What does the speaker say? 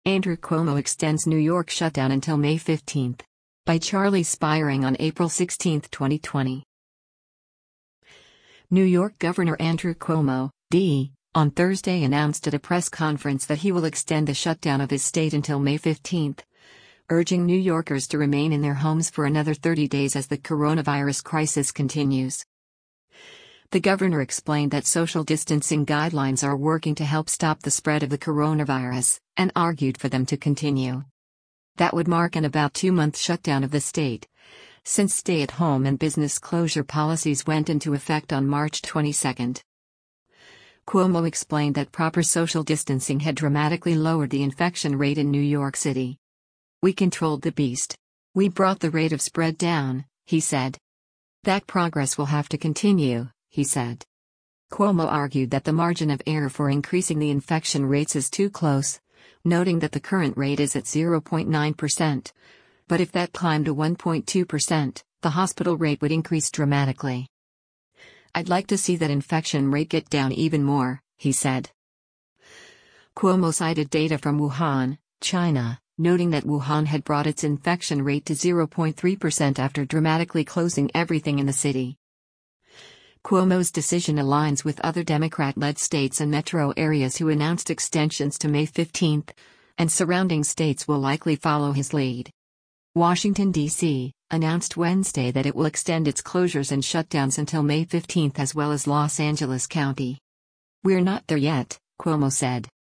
Andrew Cuomo extends New York shutdown until May 15. By Charlie Spiring on April 16, 2020. New York Governor Andrew Cuomo, D., on Thursday announced at a press conference that he will extend the shutdown of his state until May 15, urging New Yorkers to remain in their homes for another 30 days as the coronavirus crisis continues. The governor explained that social distancing guidelines are working to help stop the spread of the coronavirus, and argued for them to continue. That would mark an about 2-month shutdown of the state, since stay-at-home and business closure policies went into effect on March 22. Cuomo explained that proper social distancing had dramatically lowered the infection rate in New York City. "We controlled the beast. We brought the rate of spread down," he said. "That progress will have to continue," he said. Cuomo argued that the margin of error for increasing the infection rates is too close, noting that the current rate is at 0.9%. But if that climbed to 1.2%, the hospital rate would increase dramatically. "I'd like to see that infection rate get down even more," he said. Cuomo cited data from Wuhan, China, noting that Wuhan had brought its infection rate to 0.3% after dramatically closing everything in the city. Cuomo's decision aligns with other Democrat-led states and metro areas who announced extensions to May 15, and surrounding states will likely follow his lead. Washington, D.C., announced Wednesday that it will extend its closures and shutdowns until May 15 as well as Los Angeles County. "We're not there yet," Cuomo said.